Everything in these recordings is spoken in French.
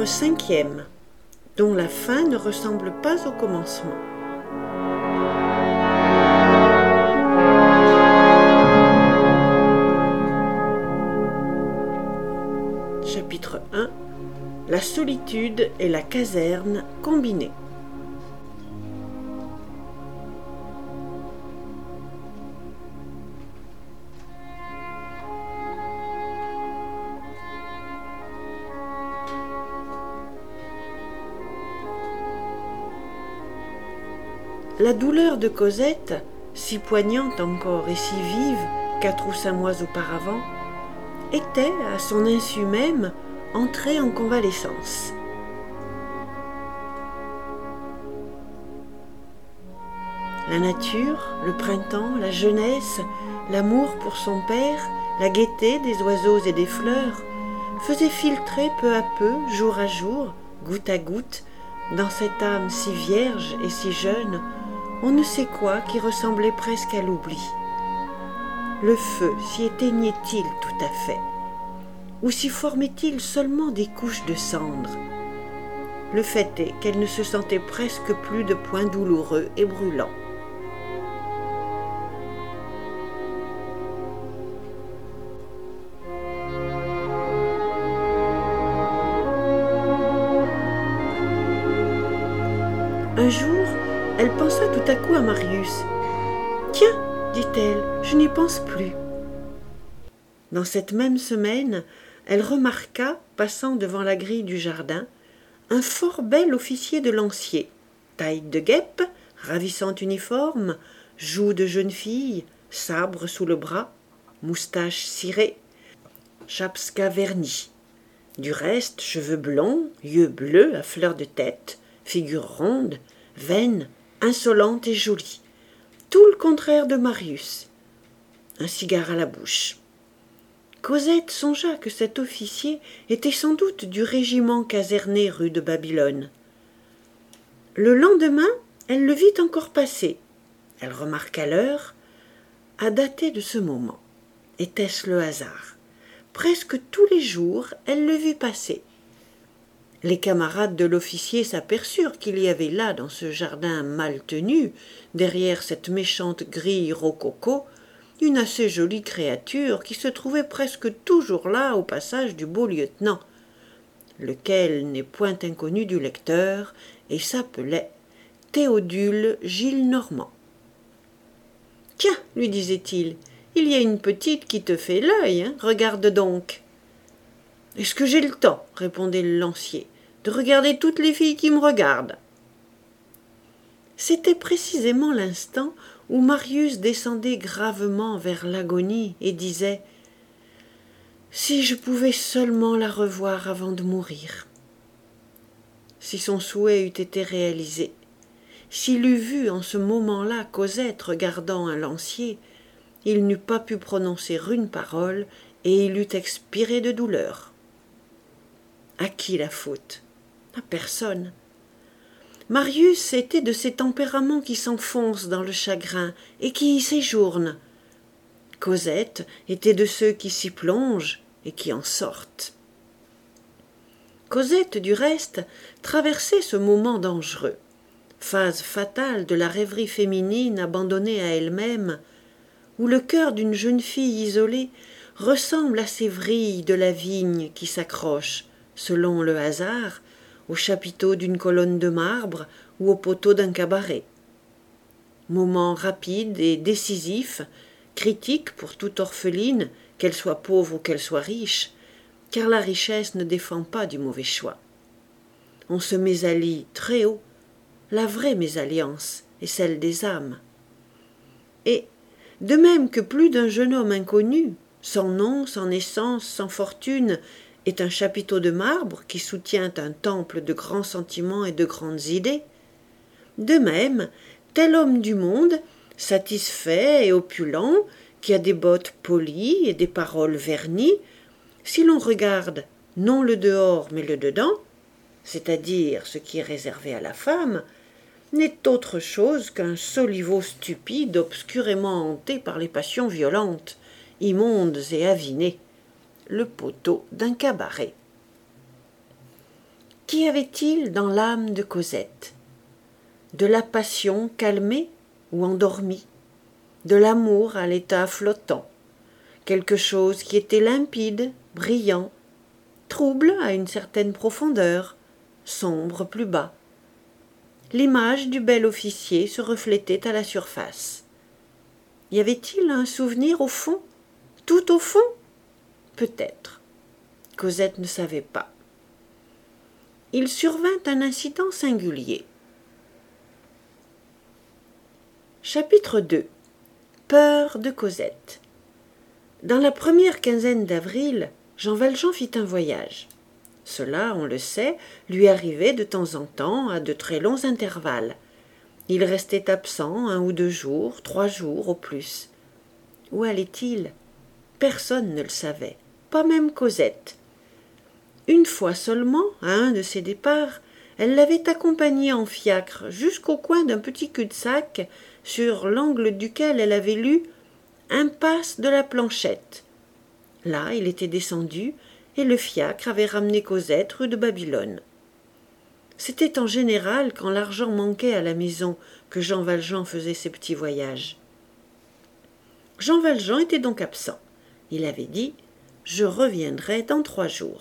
Chapitre 5e, dont la fin ne ressemble pas au commencement. Chapitre 1. La solitude et la caserne combinées. La douleur de Cosette, si poignante encore et si vive 4 ou 5 mois auparavant, était, à son insu même, entrée en convalescence. La nature, le printemps, la jeunesse, l'amour pour son père, la gaieté des oiseaux et des fleurs faisaient filtrer peu à peu, jour à jour, goutte à goutte, dans cette âme si vierge et si jeune, on ne sait quoi qui ressemblait presque à l'oubli. Le feu s'y éteignait-il tout à fait, ou s'y formait-il seulement des couches de cendres? Le fait est qu'elle ne se sentait presque plus de points douloureux et brûlants. Un jour, elle pensa tout à coup à Marius. « Tiens, dit-elle, je n'y pense plus. » Dans cette même semaine, elle remarqua, passant devant la grille du jardin, un fort bel officier de lancier, taille de guêpe, ravissant uniforme, joues de jeune fille, sabre sous le bras, moustache cirée, chapska vernie. Du reste, cheveux blonds, yeux bleus à fleur de tête, figure ronde, vaine, insolente et jolie. Tout le contraire de Marius. Un cigare à la bouche. Cosette songea que cet officier était sans doute du régiment caserné rue de Babylone. Le lendemain, elle le vit encore passer. Elle remarqua l'heure, à dater de ce moment. Était-ce le hasard? Presque tous les jours, elle le vit passer. Les camarades de l'officier s'aperçurent qu'il y avait là, dans ce jardin mal tenu, derrière cette méchante grille rococo, une assez jolie créature qui se trouvait presque toujours là au passage du beau lieutenant, lequel n'est point inconnu du lecteur et s'appelait Théodule Gillenormand. « Tiens, lui disait-il, il y a une petite qui te fait l'œil, hein, regarde donc. »« Est-ce que j'ai le temps, répondait le lancier, de regarder toutes les filles qui me regardent ?» C'était précisément l'instant où Marius descendait gravement vers l'agonie et disait « Si je pouvais seulement la revoir avant de mourir !» Si son souhait eût été réalisé, s'il eût vu en ce moment-là Cosette regardant un lancier, il n'eût pas pu prononcer une parole et il eût expiré de douleur. À qui la faute? À personne. Marius était de ces tempéraments qui s'enfoncent dans le chagrin et qui y séjournent. Cosette était de ceux qui s'y plongent et qui en sortent. Cosette, du reste, traversait ce moment dangereux, phase fatale de la rêverie féminine abandonnée à elle-même, où le cœur d'une jeune fille isolée ressemble à ces vrilles de la vigne qui s'accrochent, selon le hasard, au chapiteau d'une colonne de marbre ou au poteau d'un cabaret. Moment rapide et décisif, critique pour toute orpheline, qu'elle soit pauvre ou qu'elle soit riche, car la richesse ne défend pas du mauvais choix. On se mésallie très haut, la vraie mésalliance est celle des âmes. Et, de même que plus d'un jeune homme inconnu, sans nom, sans naissance, sans fortune, est un chapiteau de marbre qui soutient un temple de grands sentiments et de grandes idées, de même, tel homme du monde, satisfait et opulent, qui a des bottes polies et des paroles vernies, si l'on regarde non le dehors mais le dedans, c'est-à-dire ce qui est réservé à la femme, n'est autre chose qu'un soliveau stupide obscurément hanté par les passions violentes, immondes et avinées, le poteau d'un cabaret. Qu'y avait-il dans l'âme de Cosette? De la passion calmée ou endormie, de l'amour à l'état flottant, quelque chose qui était limpide, brillant, trouble à une certaine profondeur, sombre plus bas. L'image du bel officier se reflétait à la surface. Y avait-il un souvenir au fond, tout au fond? Peut-être. Cosette ne savait pas. Il survint un incident singulier. Chapitre 2. Peur de Cosette. Dans la première quinzaine d'avril, Jean Valjean fit un voyage. Cela, on le sait, lui arrivait de temps en temps à de très longs intervalles. Il restait absent 1 ou 2 jours, 3 jours au plus. Où allait-il? Personne ne le savait, pas même Cosette. Une fois seulement, à un de ses départs, elle l'avait accompagné en fiacre jusqu'au coin d'un petit cul-de-sac sur l'angle duquel elle avait lu « Impasse de la Planchette ». Là, il était descendu et le fiacre avait ramené Cosette rue de Babylone. C'était en général quand l'argent manquait à la maison que Jean Valjean faisait ses petits voyages. Jean Valjean était donc absent. Il avait dit « Je reviendrai dans 3 jours ».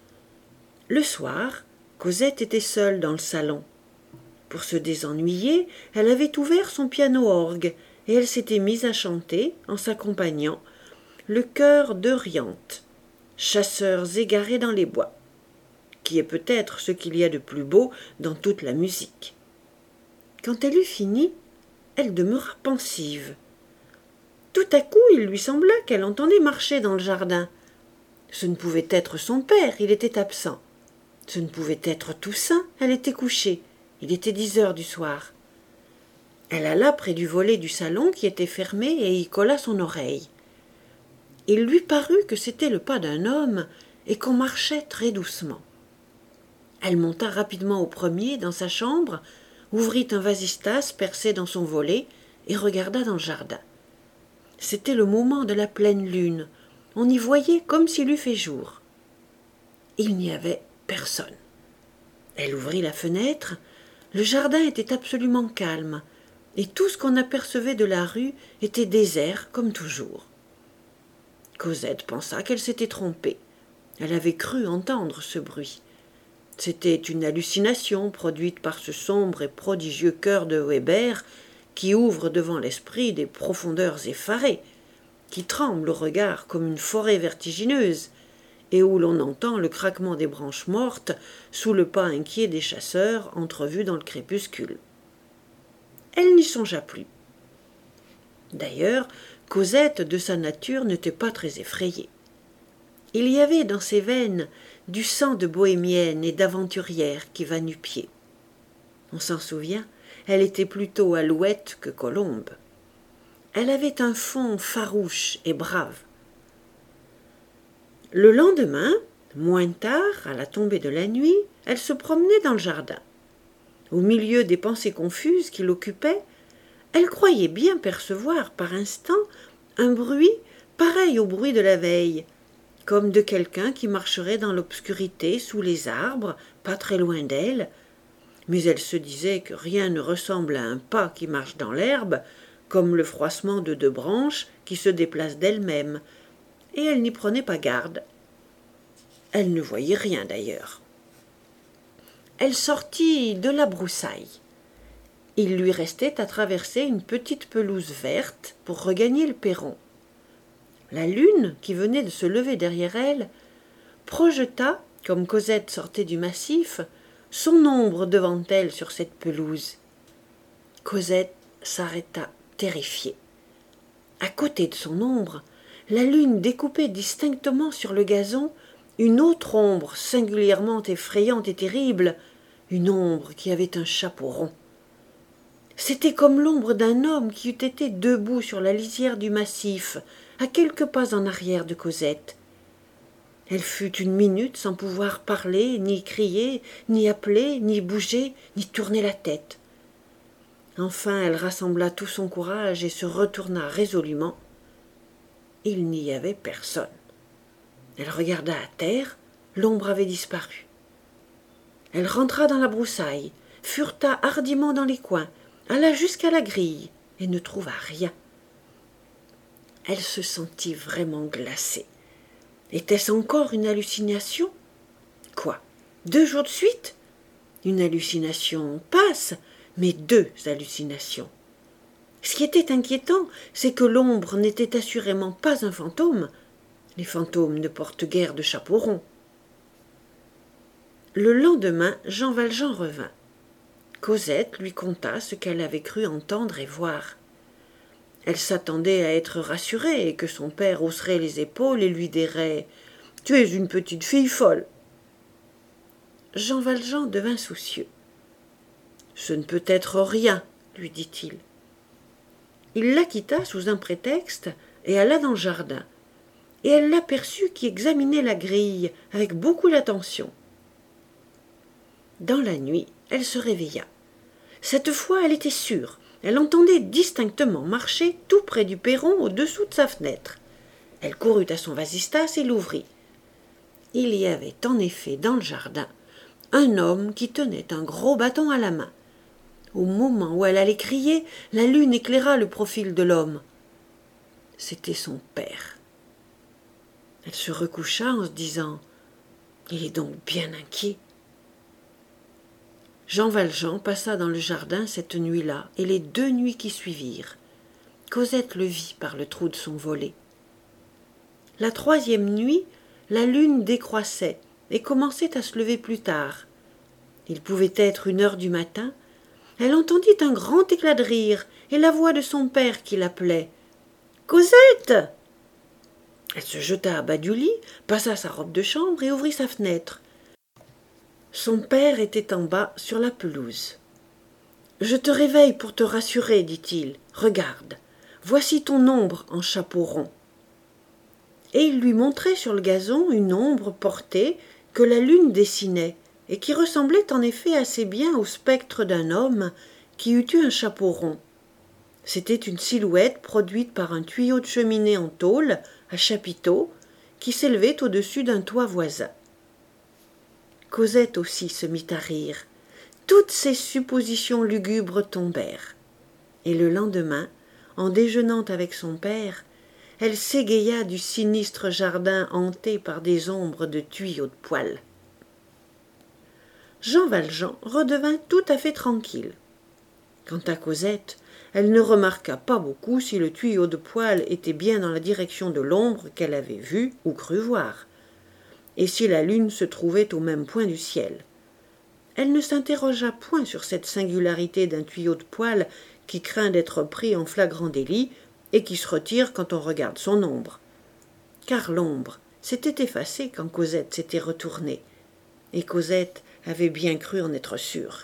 Le soir, Cosette était seule dans le salon. Pour se désennuyer, elle avait ouvert son piano-orgue et elle s'était mise à chanter, en s'accompagnant, le chœur d'Euryanthe, chasseurs égarés dans les bois, qui est peut-être ce qu'il y a de plus beau dans toute la musique. Quand elle eut fini, elle demeura pensive. Tout à coup, il lui sembla qu'elle entendait marcher dans le jardin. Ce ne pouvait être son père, il était absent. Ce ne pouvait être Toussaint, elle était couchée. Il était 10 heures du soir. Elle alla près du volet du salon qui était fermé et y colla son oreille. Il lui parut que c'était le pas d'un homme et qu'on marchait très doucement. Elle monta rapidement au premier dans sa chambre, ouvrit un vasistas percé dans son volet et regarda dans le jardin. C'était le moment de la pleine lune. On y voyait comme s'il eût fait jour. Il n'y avait personne. Elle ouvrit la fenêtre. Le jardin était absolument calme, et tout ce qu'on apercevait de la rue était désert comme toujours. Cosette pensa qu'elle s'était trompée. Elle avait cru entendre ce bruit. C'était une hallucination produite par ce sombre et prodigieux chœur de Weber qui ouvre devant l'esprit des profondeurs effarées, qui tremble au regard comme une forêt vertigineuse, et où l'on entend le craquement des branches mortes sous le pas inquiet des chasseurs entrevus dans le crépuscule. Elle n'y songea plus. D'ailleurs, Cosette, de sa nature, n'était pas très effrayée. Il y avait dans ses veines du sang de bohémienne et d'aventurière qui va nu-pieds. On s'en souvient, elle était plutôt alouette que colombe. Elle avait un fond farouche et brave. Le lendemain, moins tard, à la tombée de la nuit, elle se promenait dans le jardin. Au milieu des pensées confuses qui l'occupaient, elle croyait bien percevoir par instant un bruit pareil au bruit de la veille, comme de quelqu'un qui marcherait dans l'obscurité sous les arbres, pas très loin d'elle, mais elle se disait que rien ne ressemble à un pas qui marche dans l'herbe, comme le froissement de 2 branches qui se déplacent d'elles-mêmes, et elle n'y prenait pas garde. Elle ne voyait rien d'ailleurs. Elle sortit de la broussaille. Il lui restait à traverser une petite pelouse verte pour regagner le perron. La lune, qui venait de se lever derrière elle, projeta, comme Cosette sortait du massif, son ombre devant elle sur cette pelouse. Cosette s'arrêta terrifiée. À côté de son ombre, la lune découpait distinctement sur le gazon une autre ombre singulièrement effrayante et terrible, une ombre qui avait un chapeau rond. C'était comme l'ombre d'un homme qui eût été debout sur la lisière du massif, à quelques pas en arrière de Cosette. Elle fut une minute sans pouvoir parler, ni crier, ni appeler, ni bouger, ni tourner la tête. Enfin, elle rassembla tout son courage et se retourna résolument. Il n'y avait personne. Elle regarda à terre, l'ombre avait disparu. Elle rentra dans la broussaille, fureta hardiment dans les coins, alla jusqu'à la grille et ne trouva rien. Elle se sentit vraiment glacée. Était-ce encore une hallucination? Quoi, 2 jours de suite? Une hallucination passe, mais 2 hallucinations. Ce qui était inquiétant, c'est que l'ombre n'était assurément pas un fantôme. Les fantômes ne portent guère de chapeau rond. Le lendemain, Jean Valjean revint. Cosette lui conta ce qu'elle avait cru entendre et voir. Elle s'attendait à être rassurée et que son père hausserait les épaules et lui dirait « Tu es une petite fille folle ». Jean Valjean devint soucieux. « Ce ne peut être rien, » lui dit-il. Il la quitta sous un prétexte et alla dans le jardin, et elle l'aperçut qui examinait la grille avec beaucoup d'attention. Dans la nuit, elle se réveilla. Cette fois, elle était sûre. Elle entendait distinctement marcher tout près du perron au-dessous de sa fenêtre. Elle courut à son vasistas et l'ouvrit. Il y avait en effet dans le jardin un homme qui tenait un gros bâton à la main. Au moment où elle allait crier, la lune éclaira le profil de l'homme. C'était son père. Elle se recoucha en se disant « Il est donc bien inquiet ». Jean Valjean passa dans le jardin cette nuit-là et les 2 nuits qui suivirent. Cosette le vit par le trou de son volet. La 3e nuit, la lune décroissait et commençait à se lever plus tard. Il pouvait être 1 heure du matin. Elle entendit un grand éclat de rire et la voix de son père qui l'appelait. « Cosette !» Elle se jeta à bas du lit, passa sa robe de chambre et ouvrit sa fenêtre. Son père était en bas sur la pelouse. « Je te réveille pour te rassurer, dit-il. Regarde, voici ton ombre en chapeau rond. » Et il lui montrait sur le gazon une ombre portée que la lune dessinait et qui ressemblait en effet assez bien au spectre d'un homme qui eût eu un chapeau rond. C'était une silhouette produite par un tuyau de cheminée en tôle à chapiteau qui s'élevait au-dessus d'un toit voisin. Cosette aussi se mit à rire. Toutes ces suppositions lugubres tombèrent. Et le lendemain, en déjeunant avec son père, elle s'égaya du sinistre jardin hanté par des ombres de tuyaux de poêle. Jean Valjean redevint tout à fait tranquille. Quant à Cosette, elle ne remarqua pas beaucoup si le tuyau de poêle était bien dans la direction de l'ombre qu'elle avait vue ou cru voir, et si la lune se trouvait au même point du ciel. Elle ne s'interrogea point sur cette singularité d'un tuyau de poêle qui craint d'être pris en flagrant délit et qui se retire quand on regarde son ombre. Car l'ombre s'était effacée quand Cosette s'était retournée, et Cosette avait bien cru en être sûre.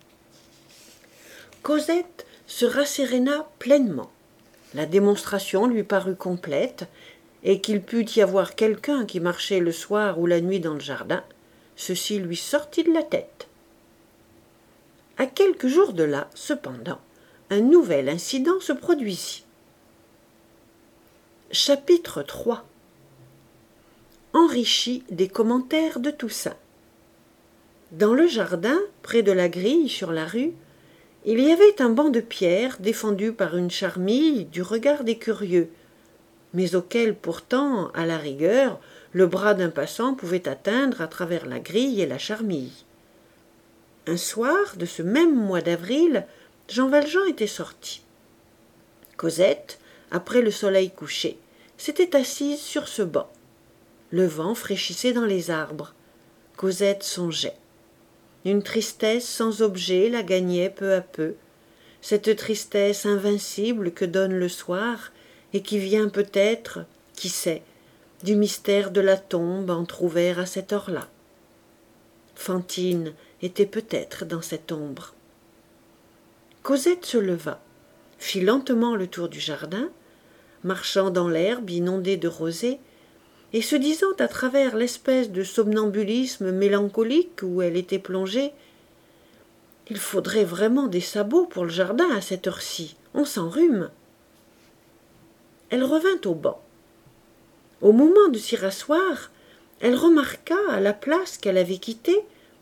Cosette se rasséréna pleinement. La démonstration lui parut complète, et qu'il pût y avoir quelqu'un qui marchait le soir ou la nuit dans le jardin, ceci lui sortit de la tête. À quelques jours de là, cependant, un nouvel incident se produisit. Chapitre 3. Enrichi des commentaires de Toussaint. Dans le jardin, près de la grille sur la rue, il y avait un banc de pierre défendu par une charmille du regard des curieux, mais auquel pourtant, à la rigueur, le bras d'un passant pouvait atteindre à travers la grille et la charmille. Un soir de ce même mois d'avril, Jean Valjean était sorti. Cosette, après le soleil couché, s'était assise sur ce banc. Le vent fraîchissait dans les arbres. Cosette songeait. Une tristesse sans objet la gagnait peu à peu, cette tristesse invincible que donne le soir et qui vient peut-être, qui sait, du mystère de la tombe entr'ouvert à cette heure-là. Fantine était peut-être dans cette ombre. Cosette se leva, fit lentement le tour du jardin, marchant dans l'herbe inondée de rosée, et se disant à travers l'espèce de somnambulisme mélancolique où elle était plongée, « Il faudrait vraiment des sabots pour le jardin à cette heure-ci, on s'enrhume. » Elle revint au banc. Au moment de s'y rasseoir, elle remarqua, à la place qu'elle avait quittée,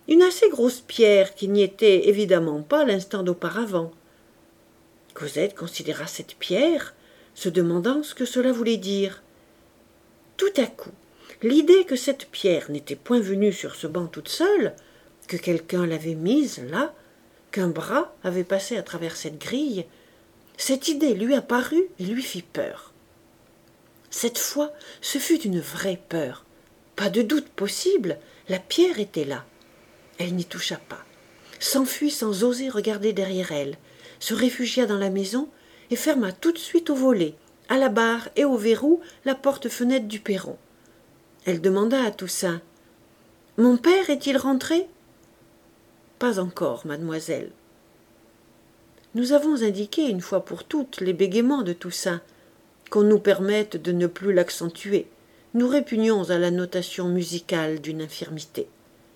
une assez grosse pierre qui n'y était évidemment pas l'instant d'auparavant. Cosette considéra cette pierre, se demandant ce que cela voulait dire. Tout à coup, l'idée que cette pierre n'était point venue sur ce banc toute seule, que quelqu'un l'avait mise là, qu'un bras avait passé à travers cette grille, cette idée lui apparut et lui fit peur. Cette fois, ce fut une vraie peur. Pas de doute possible, la pierre était là. Elle n'y toucha pas, s'enfuit sans oser regarder derrière elle, se réfugia dans la maison et ferma tout de suite au volet, à la barre et au verrou la porte-fenêtre du perron. Elle demanda à Toussaint: « Mon père est-il rentré ?»« Pas encore, mademoiselle. » Nous avons indiqué une fois pour toutes les bégaiements de Toussaint. Qu'on nous permette de ne plus l'accentuer. Nous répugnons à la notation musicale d'une infirmité.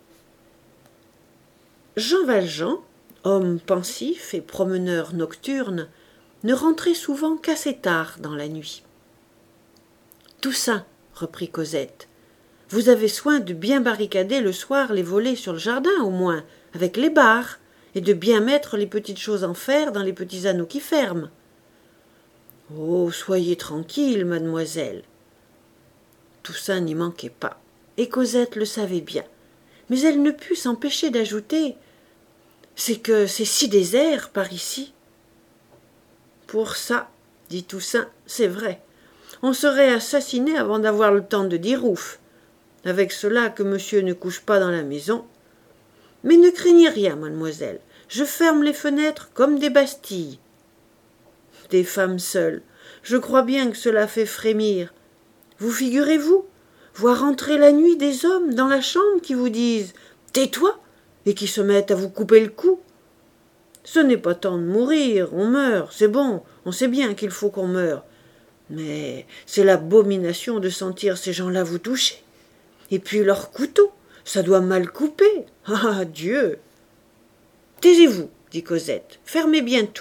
Jean Valjean, homme pensif et promeneur nocturne, ne rentrait souvent qu'assez tard dans la nuit. « Toussaint, reprit Cosette, vous avez soin de bien barricader le soir les volets sur le jardin, au moins, avec les barres, et de bien mettre les petites choses en fer dans les petits anneaux qui ferment. » « Oh, soyez tranquille, mademoiselle. » Toussaint n'y manquait pas, et Cosette le savait bien, mais elle ne put s'empêcher d'ajouter: « C'est que c'est si désert par ici. »« Pour ça, dit Toussaint, c'est vrai, on serait assassiné avant d'avoir le temps de dire ouf. Avec cela que monsieur ne couche pas dans la maison. Mais ne craignez rien, mademoiselle, je ferme les fenêtres comme des bastilles. » Des femmes seules, je crois bien que cela fait frémir. Vous figurez-vous voir entrer la nuit des hommes dans la chambre qui vous disent « Tais-toi » et qui se mettent à vous couper le cou. Ce n'est pas temps de mourir, on meurt, c'est bon, on sait bien qu'il faut qu'on meure. Mais c'est l'abomination de sentir ces gens-là vous toucher. Et puis leur couteau, ça doit mal couper. Ah, Dieu !»« Taisez-vous, dit Cosette, fermez bien tout. »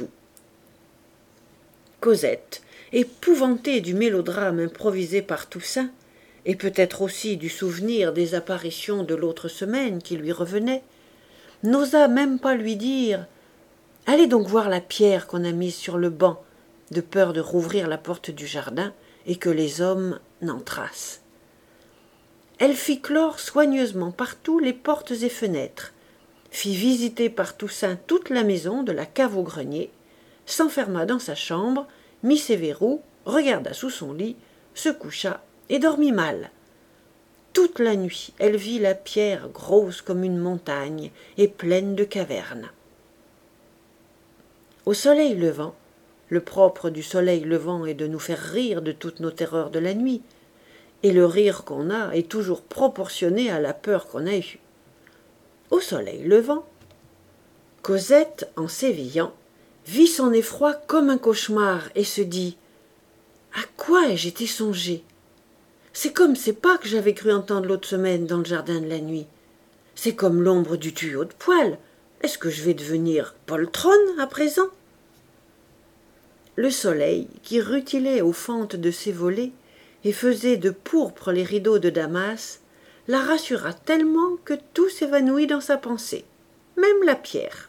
Cosette, épouvantée du mélodrame improvisé par Toussaint, et peut-être aussi du souvenir des apparitions de l'autre semaine qui lui revenaient, n'osa même pas lui dire « Allez donc voir la pierre qu'on a mise sur le banc », de peur de rouvrir la porte du jardin et que les hommes n'entrassent. Elle fit clore soigneusement partout les portes et fenêtres, fit visiter par Toussaint toute la maison de la cave au grenier, s'enferma dans sa chambre, mit ses verrous, regarda sous son lit, se coucha et dormit mal. Toute la nuit, elle vit la pierre grosse comme une montagne et pleine de cavernes. Au soleil levant, le propre du soleil levant est de nous faire rire de toutes nos terreurs de la nuit, et le rire qu'on a est toujours proportionné à la peur qu'on a eue. Au soleil levant, Cosette, en s'éveillant, vit son effroi comme un cauchemar et se dit « À quoi ai-je été songé ? C'est comme ces pas que j'avais cru entendre l'autre semaine dans le jardin de la nuit. C'est comme l'ombre du tuyau de poêle. Est-ce que je vais devenir poltronne à présent ?» Le soleil, qui rutilait aux fentes de ses volets et faisait de pourpre les rideaux de Damas, la rassura tellement que tout s'évanouit dans sa pensée, même la pierre.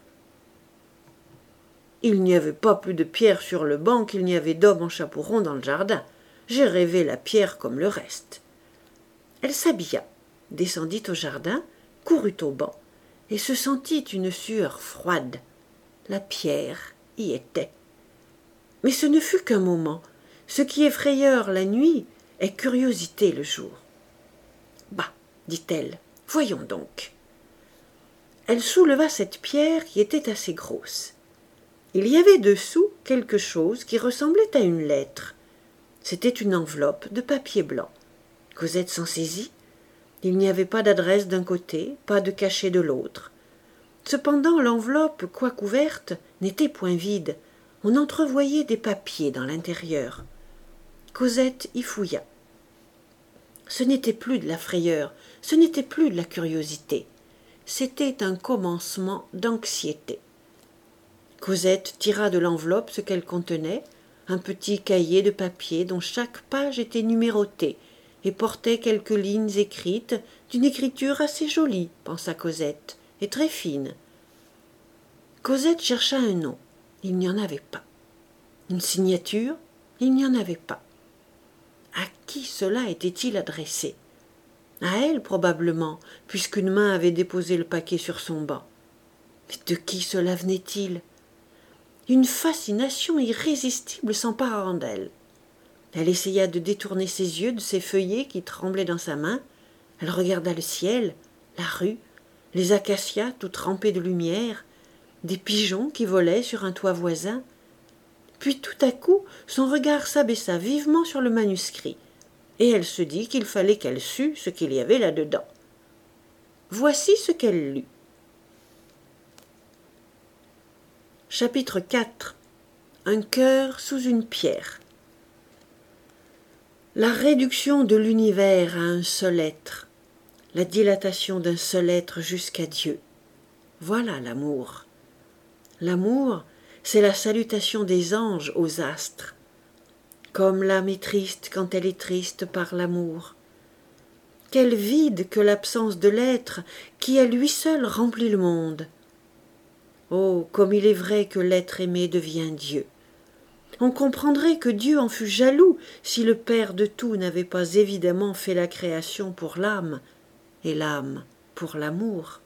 Il n'y avait pas plus de pierre sur le banc qu'il n'y avait d'hommes en chapeau rond dans le jardin. J'ai rêvé la pierre comme le reste. Elle s'habilla, descendit au jardin, courut au banc, et se sentit une sueur froide. La pierre y était. Mais ce ne fut qu'un moment. Ce qui est frayeur la nuit est curiosité le jour. « Bah, dit-elle, voyons donc. » Elle souleva cette pierre qui était assez grosse. Il y avait dessous quelque chose qui ressemblait à une lettre. C'était une enveloppe de papier blanc. Cosette s'en saisit. Il n'y avait pas d'adresse d'un côté, pas de cachet de l'autre. Cependant, l'enveloppe, quoique ouverte, n'était point vide. On entrevoyait des papiers dans l'intérieur. Cosette y fouilla. Ce n'était plus de la frayeur, ce n'était plus de la curiosité. C'était un commencement d'anxiété. Cosette tira de l'enveloppe ce qu'elle contenait, un petit cahier de papier dont chaque page était numérotée et portait quelques lignes écrites d'une écriture assez jolie, pensa Cosette, et très fine. Cosette chercha un nom. Il n'y en avait pas. Une signature? Il n'y en avait pas. À qui cela était-il adressé? À elle, probablement, puisqu'une main avait déposé le paquet sur son banc. Mais de qui cela venait-il? Une fascination irrésistible s'empara d'elle. Elle essaya de détourner ses yeux de ces feuillets qui tremblaient dans sa main. Elle regarda le ciel, la rue, les acacias tout trempés de lumière, des pigeons qui volaient sur un toit voisin. Puis tout à coup, son regard s'abaissa vivement sur le manuscrit, et elle se dit qu'il fallait qu'elle sût ce qu'il y avait là-dedans. Voici ce qu'elle lut. Chapitre 4. Un cœur sous une pierre. La réduction de l'univers à un seul être, la dilatation d'un seul être jusqu'à Dieu. Voilà l'amour. L'amour, c'est la salutation des anges aux astres. Comme l'âme est triste quand elle est triste par l'amour. Quel vide que l'absence de l'être qui à lui seul remplit le monde. Oh, comme il est vrai que l'être aimé devient Dieu. On comprendrait que Dieu en fût jaloux si le Père de tout n'avait pas évidemment fait la création pour l'âme, et l'âme pour l'amour.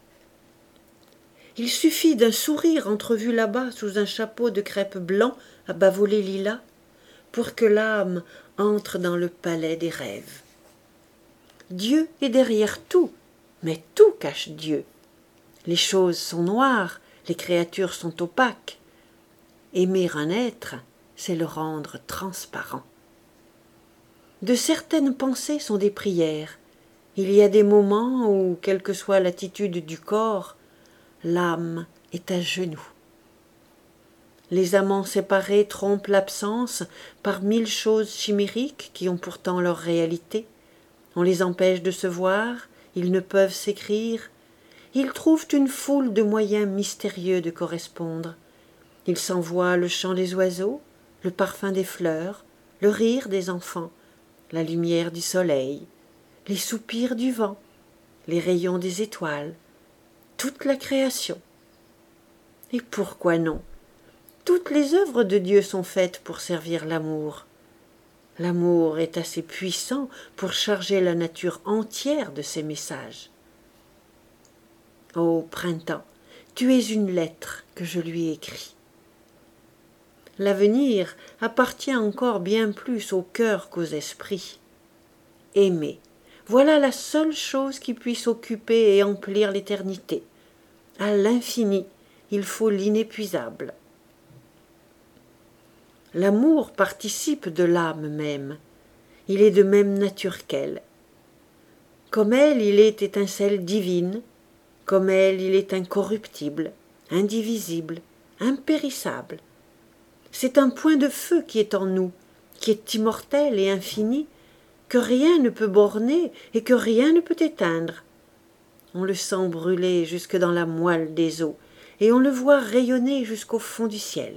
Il suffit d'un sourire entrevu là-bas sous un chapeau de crêpe blanc à bavolet lilas pour que l'âme entre dans le palais des rêves. Dieu est derrière tout, mais tout cache Dieu. Les choses sont noires, les créatures sont opaques. Aimer un être, c'est le rendre transparent. De certaines pensées sont des prières. Il y a des moments où, quelle que soit l'attitude du corps, l'âme est à genoux. Les amants séparés trompent l'absence par 1000 choses chimériques qui ont pourtant leur réalité. On les empêche de se voir, ils ne peuvent s'écrire. Ils trouvent une foule de moyens mystérieux de correspondre. Ils s'envoient le chant des oiseaux, le parfum des fleurs, le rire des enfants, la lumière du soleil, les soupirs du vent, les rayons des étoiles, toute la création. Et pourquoi non? Toutes les œuvres de Dieu sont faites pour servir l'amour. L'amour est assez puissant pour charger la nature entière de ses messages. Ô printemps, tu es une lettre que je lui écris. L'avenir appartient encore bien plus au cœur qu'aux esprits. Aimer, voilà la seule chose qui puisse occuper et emplir l'éternité. À l'infini, il faut l'inépuisable. L'amour participe de l'âme même. Il est de même nature qu'elle. Comme elle, il est étincelle divine. Comme elle, il est incorruptible, indivisible, impérissable. C'est un point de feu qui est en nous, qui est immortel et infini, que rien ne peut borner et que rien ne peut éteindre. On le sent brûler jusque dans la moelle des os, et on le voit rayonner jusqu'au fond du ciel.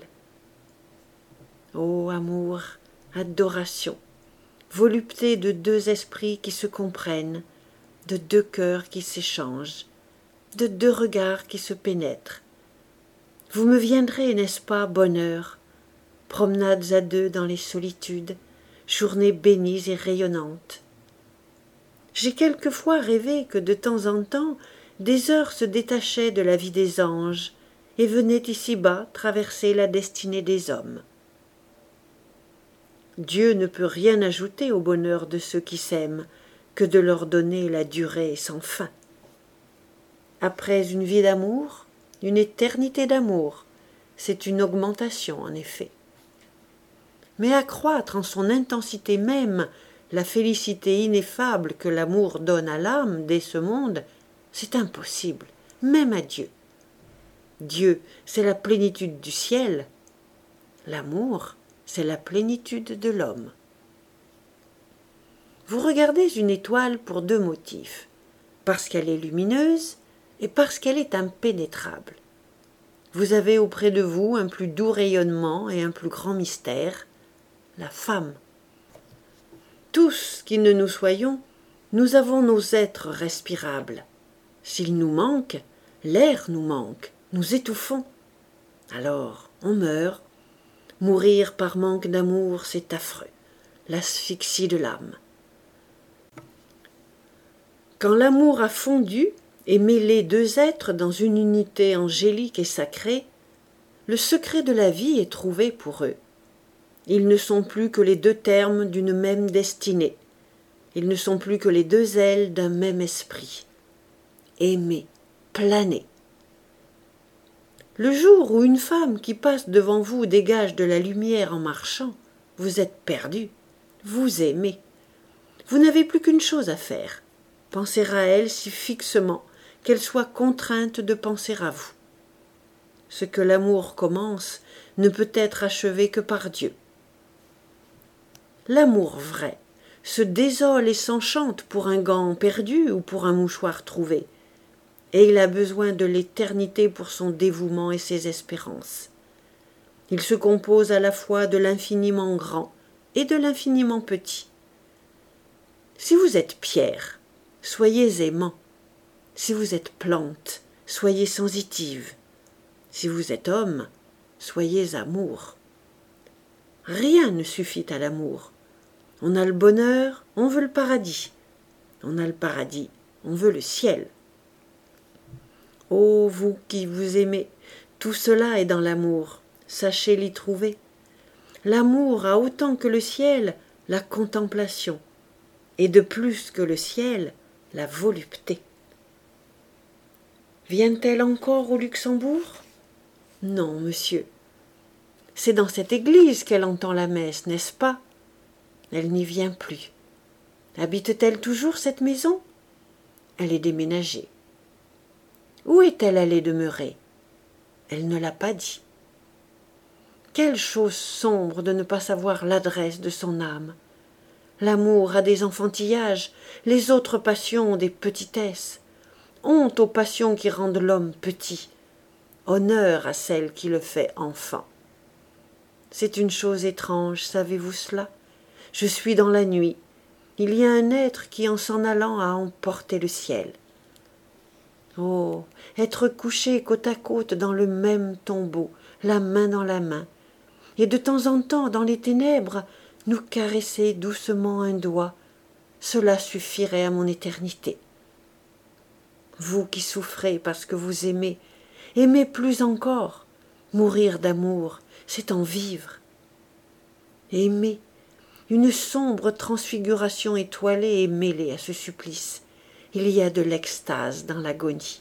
Ô amour, adoration, volupté de deux esprits qui se comprennent, de deux cœurs qui s'échangent, de deux regards qui se pénètrent. Vous me viendrez, n'est-ce pas, bonheur, promenades à deux dans les solitudes, journées bénies et rayonnantes. J'ai quelquefois rêvé que de temps en temps des heures se détachaient de la vie des anges et venaient ici-bas traverser la destinée des hommes. Dieu ne peut rien ajouter au bonheur de ceux qui s'aiment que de leur donner la durée sans fin. Après une vie d'amour, une éternité d'amour, c'est une augmentation en effet. Mais accroître en son intensité même la félicité ineffable que l'amour donne à l'âme dès ce monde, c'est impossible, même à Dieu. Dieu, c'est la plénitude du ciel. L'amour, c'est la plénitude de l'homme. Vous regardez une étoile pour deux motifs, parce qu'elle est lumineuse et parce qu'elle est impénétrable. Vous avez auprès de vous un plus doux rayonnement et un plus grand mystère, la femme. Tous qui ne nous soyons, nous avons nos êtres respirables. S'ils nous manquent, L'air nous manque, nous étouffons. Alors, on meurt. Mourir par manque d'amour, c'est affreux, l'asphyxie de l'âme. Quand l'amour a fondu et mêlé deux êtres dans une unité angélique et sacrée, le secret de la vie est trouvé pour eux. Ils ne sont plus que les deux termes d'une même destinée. Ils ne sont plus que les deux ailes d'un même esprit. Aimer, planer. Le jour où une femme qui passe devant vous dégage de la lumière en marchant, vous êtes perdu, vous aimez. Vous n'avez plus qu'une chose à faire, penser à elle si fixement qu'elle soit contrainte de penser à vous. Ce que l'amour commence ne peut être achevé que par Dieu. L'amour vrai se désole et s'enchante pour un gant perdu ou pour un mouchoir trouvé, et il a besoin de l'éternité pour son dévouement et ses espérances. Il se compose à la fois de l'infiniment grand et de l'infiniment petit. Si vous êtes pierre, soyez aimant. Si vous êtes plante, soyez sensitive. Si vous êtes homme, soyez amour. Rien ne suffit à l'amour. On a le bonheur, on veut le paradis. On a le paradis, on veut le ciel. Ô vous qui vous aimez, tout cela est dans l'amour, sachez l'y trouver. L'amour a autant que le ciel la contemplation, et de plus que le ciel la volupté. Vient-elle encore au Luxembourg? Non, monsieur. C'est dans cette église qu'elle entend la messe, n'est-ce pas? Elle n'y vient plus. Habite-t-elle toujours cette maison? Elle est déménagée. Où est-elle allée demeurer? Elle ne l'a pas dit. Quelle chose sombre de ne pas savoir l'adresse de son âme. L'amour a des enfantillages, les autres passions ont des petitesses. Honte aux passions qui rendent l'homme petit. Honneur à celle qui le fait enfant. C'est une chose étrange, savez-vous cela? Je suis dans la nuit. Il y a un être qui, en s'en allant, a emporté le ciel. Oh, être couché côte à côte dans le même tombeau, la main dans la main, et de temps en temps, dans les ténèbres, nous caresser doucement un doigt, cela suffirait à mon éternité. Vous qui souffrez parce que vous aimez, aimez plus encore. Mourir d'amour, c'est en vivre. Aimer, une sombre transfiguration étoilée et mêlée à ce supplice. Il y a de l'extase dans l'agonie.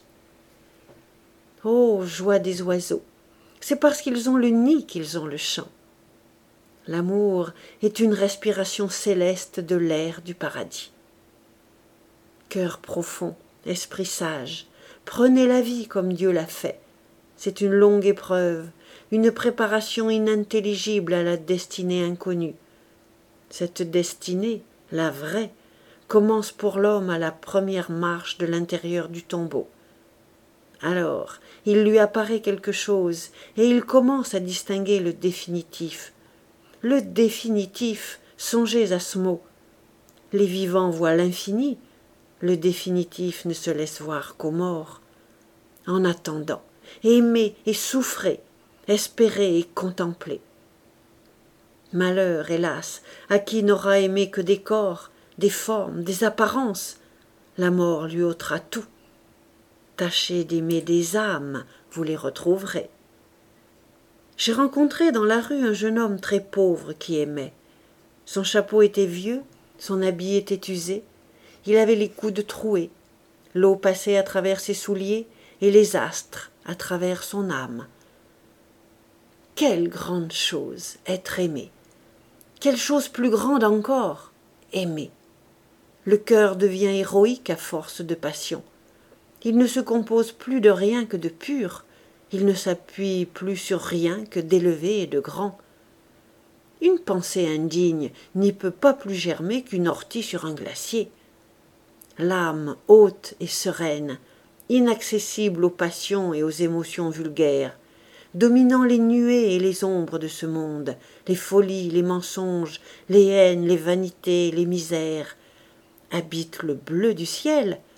Ô joie des oiseaux, c'est parce qu'ils ont le nid qu'ils ont le chant. L'amour est une respiration céleste de l'air du paradis. Cœur profond, esprit sage, prenez la vie comme Dieu l'a fait. C'est une longue épreuve, une préparation inintelligible à la destinée inconnue. Cette destinée, la vraie, commence pour l'homme à la première marche de l'intérieur du tombeau. Alors, il lui apparaît quelque chose, et il commence à distinguer le définitif. Le définitif, songez à ce mot. Les vivants voient l'infini, le définitif ne se laisse voir qu'aux morts. En attendant, aimez et souffrez, espérez et contemplez. Malheur, hélas, à qui n'aura aimé que des corps, des formes, des apparences. La mort lui ôtera tout. Tâchez d'aimer des âmes, vous les retrouverez. J'ai rencontré dans la rue un jeune homme très pauvre qui aimait. Son chapeau était vieux, son habit était usé, il avait les coudes troués, l'eau passait à travers ses souliers et les astres à travers son âme. Quelle grande chose, être aimé! Quelle chose plus grande encore, aimer! Le cœur devient héroïque à force de passion. Il ne se compose plus de rien que de pur, il ne s'appuie plus sur rien que d'élevé et de grand. Une pensée indigne n'y peut pas plus germer qu'une ortie sur un glacier. L'âme haute et sereine, inaccessible aux passions et aux émotions vulgaires, dominant les nuées et les ombres de ce monde, les folies, les mensonges, les haines, les vanités, les misères, habite le bleu du ciel,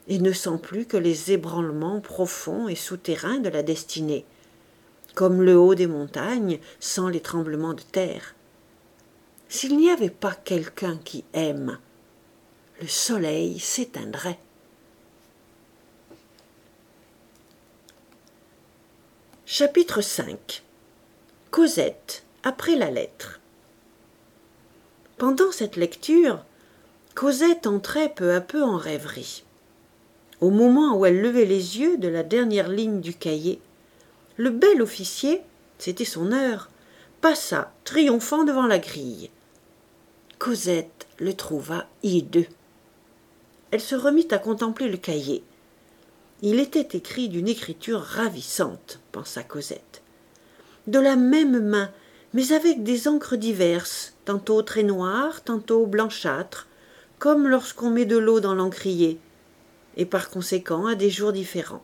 et ne sent plus que les ébranlements profonds et souterrains de la destinée, comme le haut des montagnes sans les tremblements de terre. S'il n'y avait pas quelqu'un qui aime, le soleil s'éteindrait. Chapitre 5. Cosette, après la lettre. Pendant cette lecture, Cosette entrait peu à peu en rêverie. Au moment où elle levait les yeux de la dernière ligne du cahier, le bel officier, c'était son heure, passa triomphant devant la grille. Cosette le trouva hideux. Elle se remit à contempler le cahier. Il était écrit d'une écriture ravissante, pensa Cosette. De la même main, mais avec des encres diverses, tantôt très noires, tantôt blanchâtres, comme lorsqu'on met de l'eau dans l'encrier, et par conséquent à des jours différents.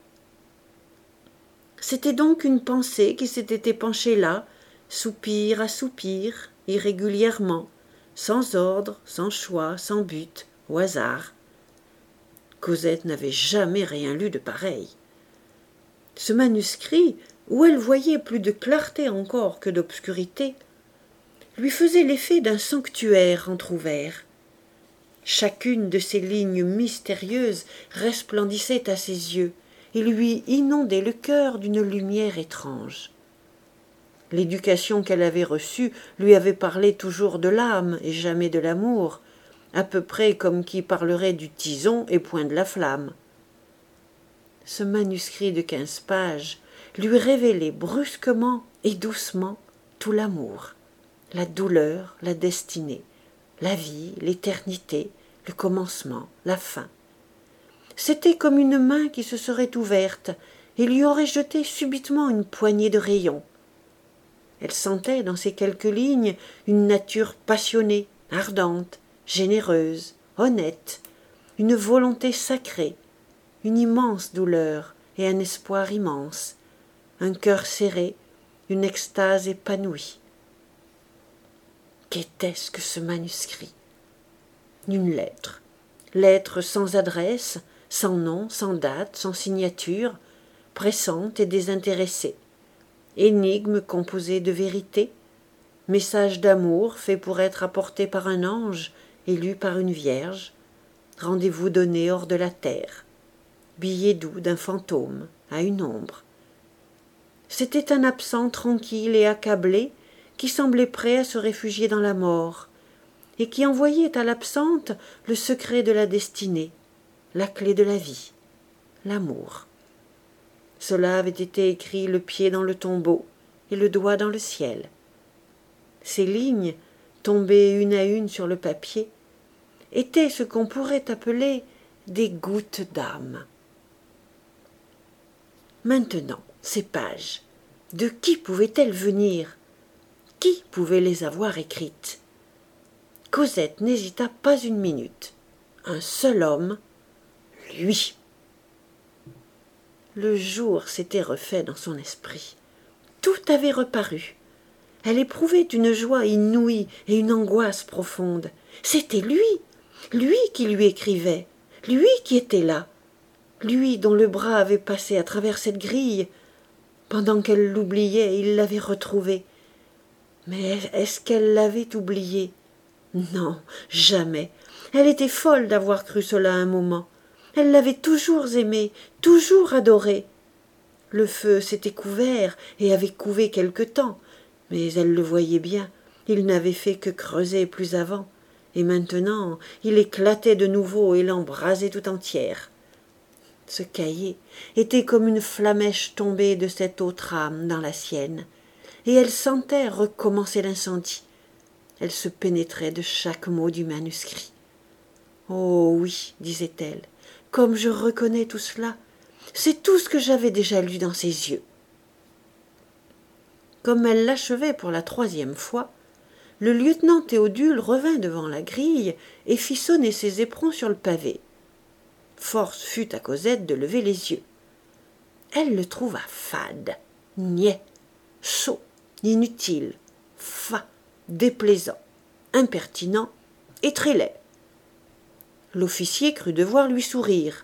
C'était donc une pensée qui s'était épanchée là, soupir à soupir, irrégulièrement, sans ordre, sans choix, sans but, au hasard. Cosette n'avait jamais rien lu de pareil. Ce manuscrit, où elle voyait plus de clarté encore que d'obscurité, lui faisait l'effet d'un sanctuaire entr'ouvert. Chacune de ces lignes mystérieuses resplendissait à ses yeux et lui inondait le cœur d'une lumière étrange. L'éducation qu'elle avait reçue lui avait parlé toujours de l'âme et jamais de l'amour, à peu près comme qui parlerait du tison et point de la flamme. Ce manuscrit de 15 pages lui révélait brusquement et doucement tout l'amour, la douleur, la destinée, la vie, l'éternité, le commencement, la fin. C'était comme une main qui se serait ouverte et lui aurait jeté subitement une poignée de rayons. Elle sentait dans ces quelques lignes une nature passionnée, ardente, généreuse, honnête, une volonté sacrée, une immense douleur et un espoir immense, un cœur serré, une extase épanouie. Qu'était-ce que ce manuscrit? Une lettre. Lettre sans adresse, sans nom, sans date, sans signature, pressante et désintéressée. Énigme composée de vérité, message d'amour fait pour être apporté par un ange et lu par une vierge, rendez-vous donné hors de la terre, billet doux d'un fantôme à une ombre. C'était un absent tranquille et accablé qui semblait prêt à se réfugier dans la mort, et qui envoyait à l'absente le secret de la destinée, la clé de la vie, l'amour. Cela avait été écrit le pied dans le tombeau et le doigt dans le ciel. Ces lignes, tombées une à une sur le papier, étaient ce qu'on pourrait appeler des gouttes d'âme. Maintenant, ces pages, de qui pouvaient-elles venir? Qui pouvait les avoir écrites? Cosette n'hésita pas une minute. Un seul homme, lui. Le jour s'était refait dans son esprit. Tout avait reparu. Elle éprouvait une joie inouïe et une angoisse profonde. C'était lui qui lui écrivait, lui qui était là, lui dont le bras avait passé à travers cette grille. Pendant qu'elle l'oubliait, il l'avait retrouvé. Mais est-ce qu'elle l'avait oublié? Non, jamais. Elle était folle d'avoir cru cela un moment. Elle l'avait toujours aimé, toujours adoré. Le feu s'était couvert et avait couvé quelque temps, mais elle le voyait bien, il n'avait fait que creuser plus avant, et maintenant il éclatait de nouveau et l'embrasait tout entière. Ce cahier était comme une flamèche tombée de cette autre âme dans la sienne, et elle sentait recommencer l'incendie. Elle se pénétrait de chaque mot du manuscrit. « Oh oui, disait-elle, comme je reconnais tout cela, c'est tout ce que j'avais déjà lu dans ses yeux. » Comme elle l'achevait pour la 3e fois, le lieutenant Théodule revint devant la grille et fit sonner ses éperons sur le pavé. Force fut à Cosette de lever les yeux. Elle le trouva fade, niais, sot, inutile, fat, déplaisant, impertinent et très laid. L'officier crut devoir lui sourire.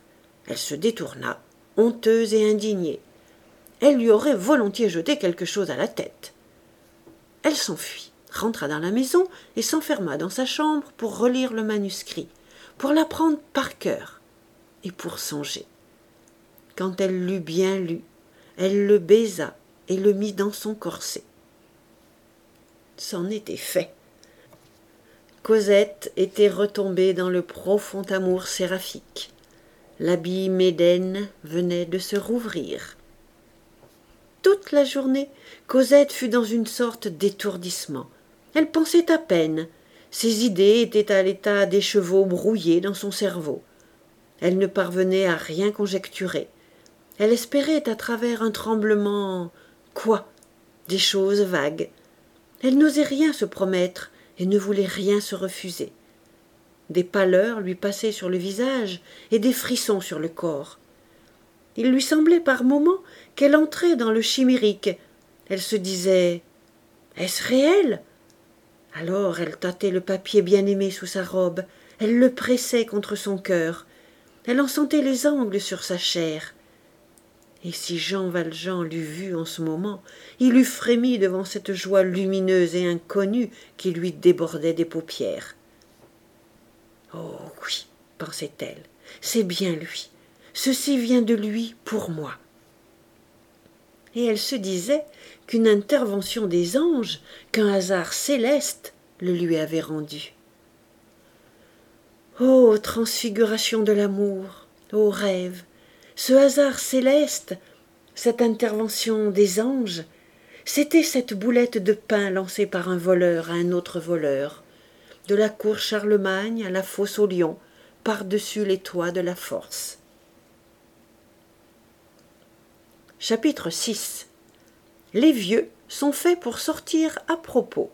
Elle se détourna, honteuse et indignée. Elle lui aurait volontiers jeté quelque chose à la tête. Elle s'enfuit, rentra dans la maison et s'enferma dans sa chambre pour relire le manuscrit, pour l'apprendre par cœur et pour songer. Quand elle l'eut bien lu, elle le baisa et le mit dans son corset. C'en était fait. Cosette était retombée dans le profond amour séraphique. L'abîme Éden venait de se rouvrir. Toute la journée, Cosette fut dans une sorte d'étourdissement. Elle pensait à peine. Ses idées étaient à l'état d'écheveau brouillés dans son cerveau. Elle ne parvenait à rien conjecturer. Elle espérait à travers un tremblement... Quoi? Des choses vagues. Elle n'osait rien se promettre et ne voulait rien se refuser. Des pâleurs lui passaient sur le visage et des frissons sur le corps. Il lui semblait par moments qu'elle entrait dans le chimérique. Elle se disait « Est-ce réel ?» Alors elle tâtait le papier bien-aimé sous sa robe, elle le pressait contre son cœur, elle en sentait les angles sur sa chair. Et si Jean Valjean l'eût vue en ce moment, il eût frémi devant cette joie lumineuse et inconnue qui lui débordait des paupières. « Oh oui, pensait-elle, c'est bien lui. Ceci vient de lui pour moi. » Et elle se disait qu'une intervention des anges, qu'un hasard céleste le lui avait rendu. Ô transfiguration de l'amour, ô rêve, ce hasard céleste, cette intervention des anges, c'était cette boulette de pain lancée par un voleur à un autre voleur, de la cour Charlemagne à la fosse aux lions, par-dessus les toits de la force. Chapitre 6. Les vieux sont faits pour sortir à propos.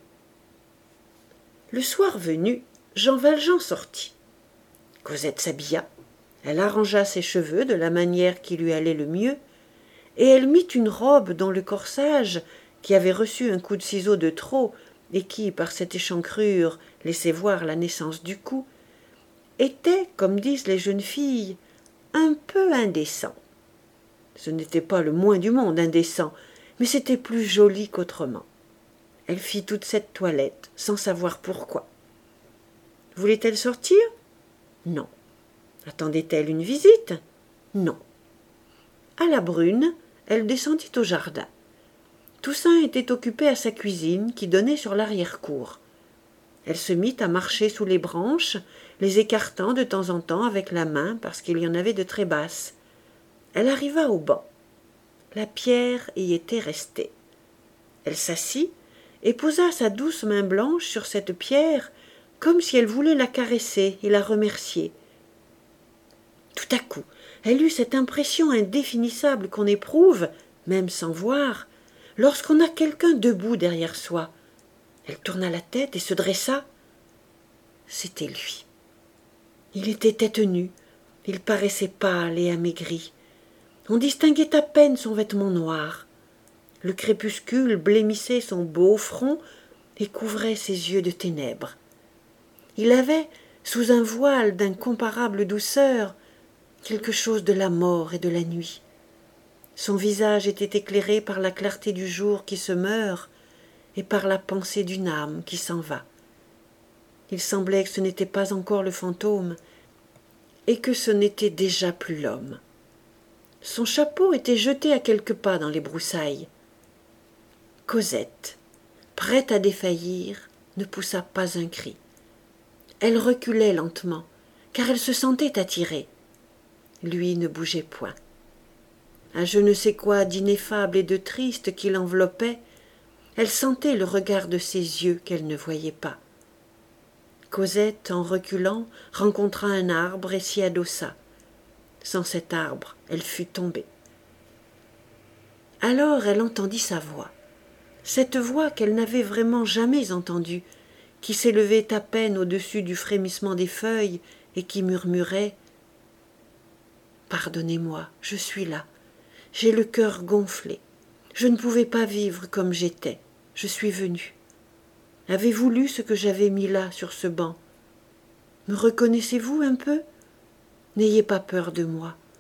Le soir venu, Jean Valjean sortit. Cosette s'habilla, elle arrangea ses cheveux de la manière qui lui allait le mieux, et elle mit une robe dont le corsage, qui avait reçu un coup de ciseau de trop et qui, par cette échancrure, laissait voir la naissance du cou, était, comme disent les jeunes filles, un peu indécent. Ce n'était pas le moins du monde indécent, mais c'était plus joli qu'autrement. Elle fit toute cette toilette, sans savoir pourquoi. Voulait-elle sortir? Non. Attendait-elle une visite? Non. À la brune, elle descendit au jardin. Toussaint était occupée à sa cuisine, qui donnait sur l'arrière-cour. Elle se mit à marcher sous les branches, les écartant de temps en temps avec la main, parce qu'il y en avait de très basses. Elle arriva au banc. La pierre y était restée. Elle s'assit et posa sa douce main blanche sur cette pierre, comme si elle voulait la caresser et la remercier. Tout à coup, elle eut cette impression indéfinissable qu'on éprouve, même sans voir, lorsqu'on a quelqu'un debout derrière soi. Elle tourna la tête et se dressa. C'était lui. Il était tête nue, il paraissait pâle et amaigri. On distinguait à peine son vêtement noir. Le crépuscule blêmissait son beau front et couvrait ses yeux de ténèbres. Il avait, sous un voile d'incomparable douceur, quelque chose de la mort et de la nuit. Son visage était éclairé par la clarté du jour qui se meurt et par la pensée d'une âme qui s'en va. Il semblait que ce n'était pas encore le fantôme et que ce n'était déjà plus l'homme. Son chapeau était jeté à quelques pas dans les broussailles. Cosette, prête à défaillir, ne poussa pas un cri. Elle reculait lentement, car elle se sentait attirée. Lui ne bougeait point. Un je ne sais quoi d'ineffable et de triste qui l'enveloppait, elle sentait le regard de ses yeux qu'elle ne voyait pas. Cosette, en reculant, rencontra un arbre et s'y adossa. Sans cet arbre, elle fût tombée. Alors elle entendit sa voix, cette voix qu'elle n'avait vraiment jamais entendue, qui s'élevait à peine au-dessus du frémissement des feuilles et qui murmurait « Pardonnez-moi, je suis là, j'ai le cœur gonflé, je ne pouvais pas vivre comme j'étais, je suis venue. Avez-vous lu ce que j'avais mis là sur ce banc? Me reconnaissez-vous un peu? N'ayez pas peur de moi.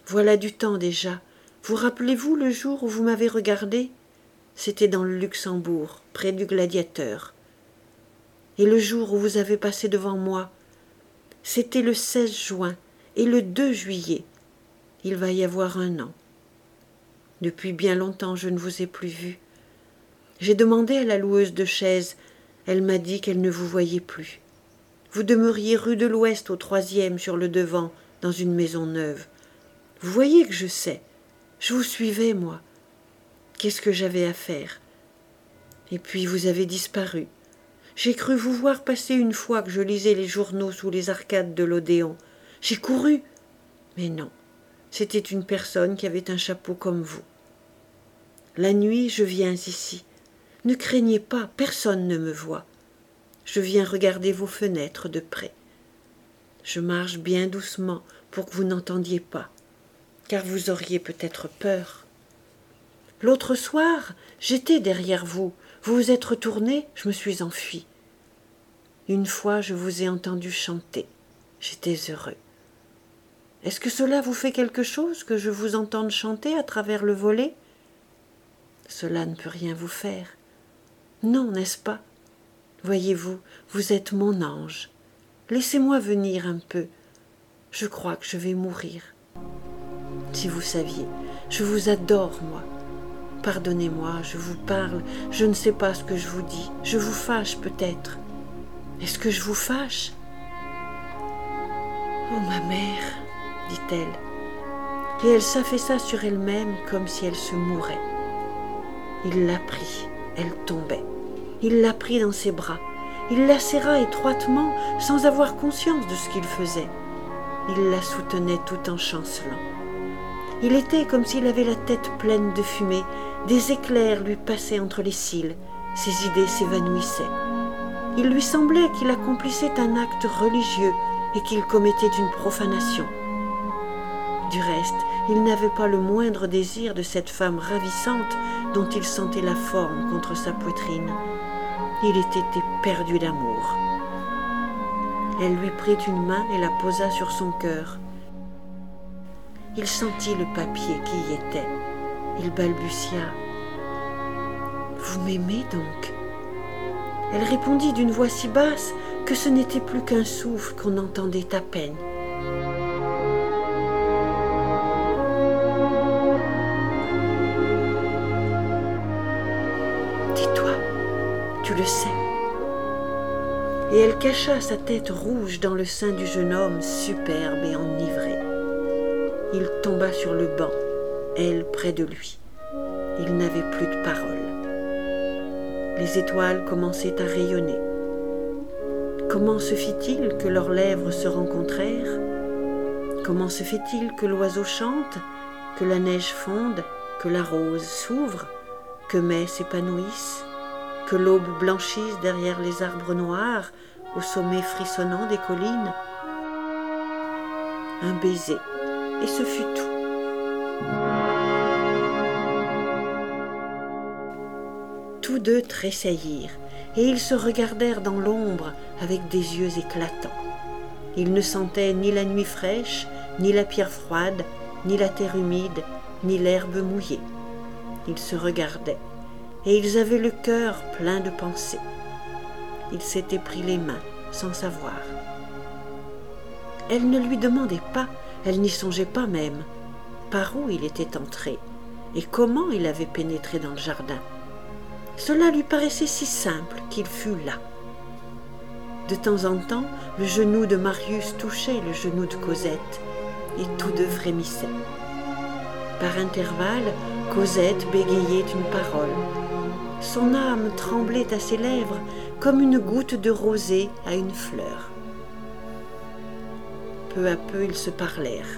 Voilà du temps déjà. Vous rappelez-vous le jour où vous m'avez regardé? C'était dans le Luxembourg, près du Gladiateur. Et le jour où vous avez passé devant moi, c'était le 16 juin et le 2 juillet. Il va y avoir 1 an. Depuis bien longtemps, je ne vous ai plus vu. J'ai demandé à la loueuse de chaises. Elle m'a dit qu'elle ne vous voyait plus. Vous demeuriez rue de l'Ouest au 3e sur le devant, dans une maison neuve. Vous voyez que je sais. Je vous suivais, moi. Qu'est-ce que j'avais à faire? Et puis vous avez disparu. J'ai cru vous voir passer une fois que je lisais les journaux sous les arcades de l'Odéon. J'ai couru. Mais non, c'était une personne qui avait un chapeau comme vous. La nuit, je viens ici. Ne craignez pas, personne ne me voit. Je viens regarder vos fenêtres de près. Je marche bien doucement pour que vous n'entendiez pas, car vous auriez peut-être peur. L'autre soir, j'étais derrière vous. Vous vous êtes retourné, je me suis enfui. Une fois, je vous ai entendu chanter. J'étais heureux. Est-ce que cela vous fait quelque chose que je vous entende chanter à travers le volet? Cela ne peut rien vous faire. Non, n'est-ce pas? Voyez-vous, vous êtes mon ange. Laissez-moi venir un peu. Je crois que je vais mourir. Si vous saviez, je vous adore, moi. Pardonnez-moi, je vous parle, je ne sais pas ce que je vous dis. Je vous fâche peut-être. Est-ce que je vous fâche? Oh, ma mère, dit-elle. Et elle s'affaissa sur elle-même comme si elle se mourait. Il l'a pris, elle tombait. Il la prit dans ses bras. Il la serra étroitement sans avoir conscience de ce qu'il faisait. Il la soutenait tout en chancelant. Il était comme s'il avait la tête pleine de fumée. Des éclairs lui passaient entre les cils. Ses idées s'évanouissaient. Il lui semblait qu'il accomplissait un acte religieux et qu'il commettait une profanation. Du reste, il n'avait pas le moindre désir de cette femme ravissante dont il sentait la forme contre sa poitrine. Il était éperdu d'amour. Elle lui prit une main et la posa sur son cœur. Il sentit le papier qui y était. Il balbutia. « Vous m'aimez donc ?» Elle répondit d'une voix si basse que ce n'était plus qu'un souffle qu'on entendait à peine. « Tais-toi, tu le sais. » Et elle cacha sa tête rouge dans le sein du jeune homme superbe et enivré. Il tomba sur le banc, elle près de lui. Il n'avait plus de parole. Les étoiles commençaient à rayonner. Comment se fit-il que leurs lèvres se rencontrèrent? Comment se fait-il que l'oiseau chante, que la neige fonde, que la rose s'ouvre, que mai s'épanouisse, que l'aube blanchisse derrière les arbres noirs, au sommet frissonnant des collines? Un baiser, et ce fut tout. Tous deux tressaillirent, et ils se regardèrent dans l'ombre avec des yeux éclatants. Ils ne sentaient ni la nuit fraîche, ni la pierre froide, ni la terre humide, ni l'herbe mouillée. Ils se regardaient, et ils avaient le cœur plein de pensées. Ils s'étaient pris les mains, sans savoir. Elle ne lui demandait pas, elle n'y songeait pas même, par où il était entré, et comment il avait pénétré dans le jardin. Cela lui paraissait si simple qu'il fût là. De temps en temps, le genou de Marius touchait le genou de Cosette, et tous deux frémissaient. Par intervalles, Cosette bégayait une parole. Son âme tremblait à ses lèvres comme une goutte de rosée à une fleur. Peu à peu, ils se parlèrent.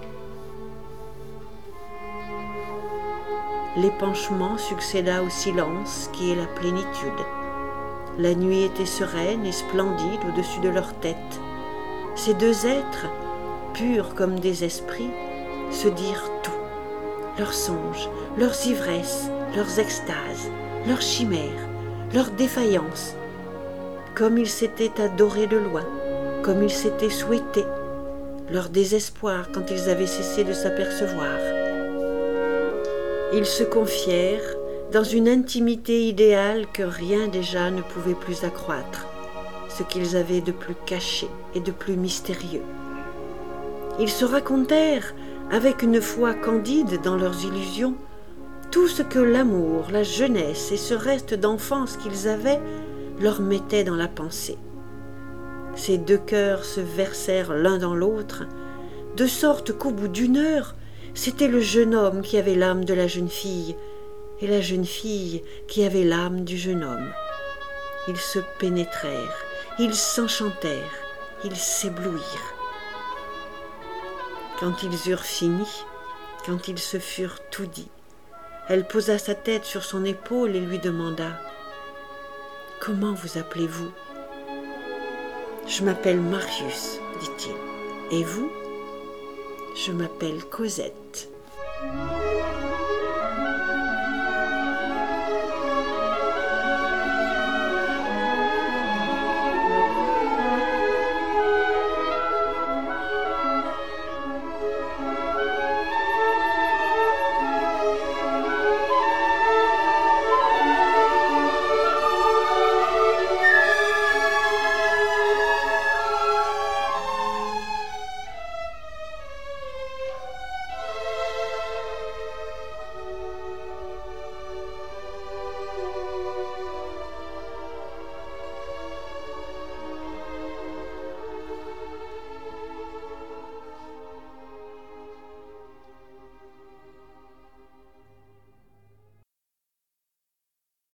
L'épanchement succéda au silence qui est la plénitude. La nuit était sereine et splendide au-dessus de leur tête. Ces deux êtres, purs comme des esprits, se dirent tout. Leurs songes, leurs ivresses, leurs extases, leurs chimères, leurs défaillances. Comme ils s'étaient adorés de loin, comme ils s'étaient souhaités, leur désespoir quand ils avaient cessé de s'apercevoir. Ils se confièrent dans une intimité idéale que rien déjà ne pouvait plus accroître, ce qu'ils avaient de plus caché et de plus mystérieux. Ils se racontèrent, avec une foi candide dans leurs illusions, tout ce que l'amour, la jeunesse et ce reste d'enfance qu'ils avaient leur mettaient dans la pensée. Ces deux cœurs se versèrent l'un dans l'autre, de sorte qu'au bout d'une heure, c'était le jeune homme qui avait l'âme de la jeune fille, et la jeune fille qui avait l'âme du jeune homme. Ils se pénétrèrent, ils s'enchantèrent, ils s'éblouirent. Quand ils eurent fini, quand ils se furent tout dit, elle posa sa tête sur son épaule et lui demanda « Comment vous appelez-vous » ? « Je m'appelle Marius, dit-il. Et vous ? Je m'appelle Cosette. »